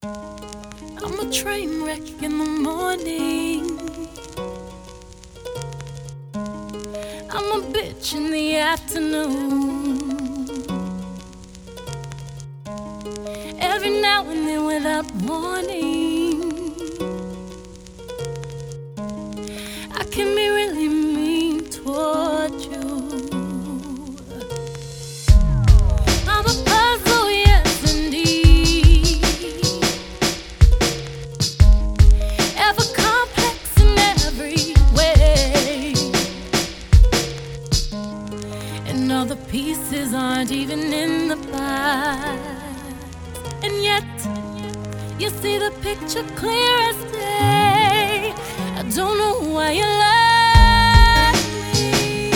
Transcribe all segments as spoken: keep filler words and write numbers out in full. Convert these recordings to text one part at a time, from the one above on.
I'm a train wreck in the morning. I'm a bitch in the afternoon. Every now and then without warning, I can be really mean toward you. I'm a puzzle, yes indeed. Ever complex in every way, and all the pieces aren't even in the pie. And yet, you see the picture clear as day. I don't know why you love me,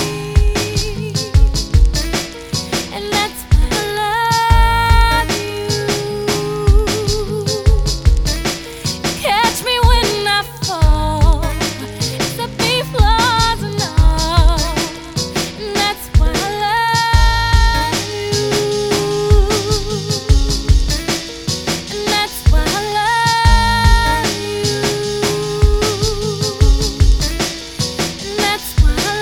and that's why I love you. Catch me when I fall, set me flaws and all, and that's why I love you. And that's why I love you. And that's why I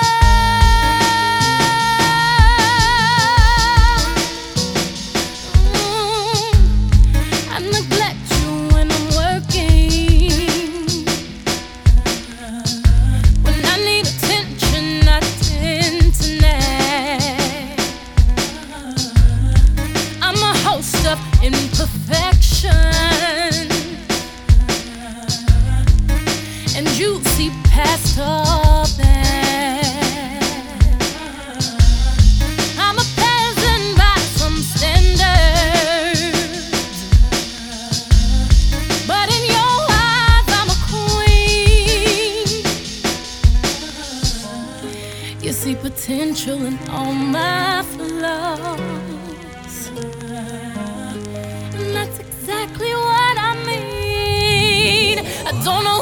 love. Mm. I neglect you when I'm working. When I need attention, I tend to nag. I'm a host of imperfection, and you see past all that. I'm a peasant by some standards, but in your eyes I'm a queen. You see potential in all my flaws, and that's exactly what I mean. I don't know